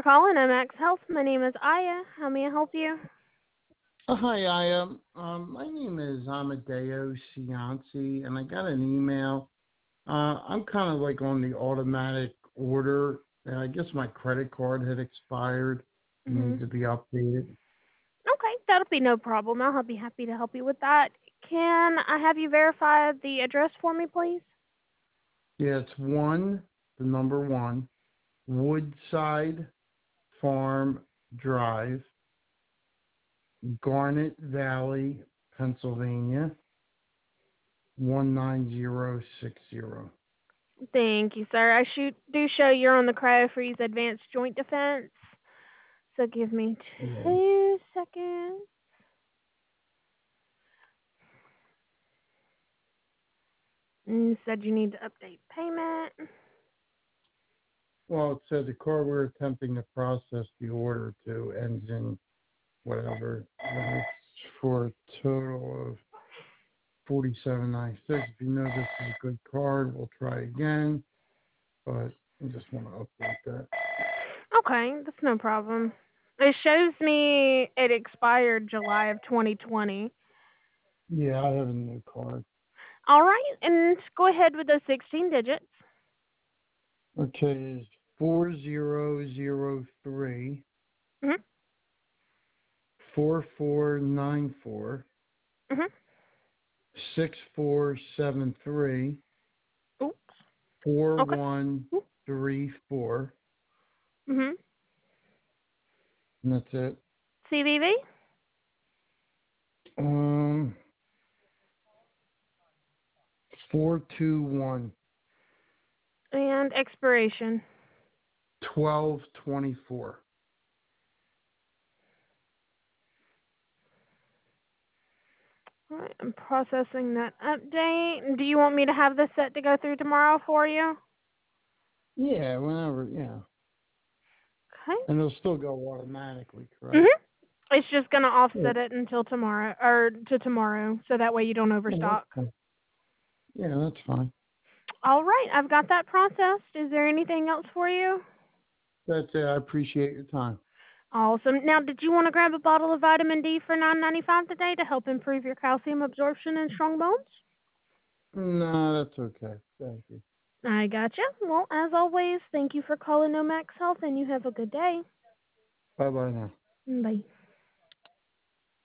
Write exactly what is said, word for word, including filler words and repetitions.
calling Max Health. My name is Aya. How may I help you? Oh, hi, I um, um, my name is Amadeo Cianci, and I got an email. Uh, I'm kind of like on the automatic order, and I guess my credit card had expired. It Mm-hmm. needs to be updated. Okay, that'll be no problem. I'll be happy to help you with that. Can I have you verify the address for me, please? Yeah, it's one, the number one, Woodside Farm Drive, Garnet Valley, Pennsylvania, one nine zero six zero. Thank you, sir. I shoot, do show you're on the CryoFreeze Advanced Joint Defense. So give me Yeah. two seconds. And you said you need to update payment. Well, it said the card we're attempting to process the order to ends in whatever. And it's for a total of forty-seven ninety-six. If you know this is a good card, we'll try again. But I just want to update that. Okay, that's no problem. It shows me it expired July of twenty twenty. Yeah, I have a new card. All right, and go ahead with those sixteen digits. Okay, it's four zero zero three Mhm. four four nine four Mhm. six four seven three Oops. four Okay. one three four, Mhm. and that's it. C V V Um, four two one and expiration. twelve twenty four. All right, I'm processing that update. Do you want me to have this set to go through tomorrow for you? Yeah, whenever, yeah. Okay. And it'll still go automatically, Mhm. correct? It's just gonna Yeah, offset it until tomorrow, or to tomorrow, so that way you don't yeah, that's overstock. fine. Yeah, that's fine. All right, I've got that processed. Is there anything else for you? That's it. I appreciate your time. Awesome. Now, did you want to grab a bottle of vitamin D for nine ninety five today to help improve your calcium absorption and strong bones? No, that's okay. Thank you. I gotcha. Well, as always, thank you for calling Nomax Health, and you have a good day. Bye bye now. Bye.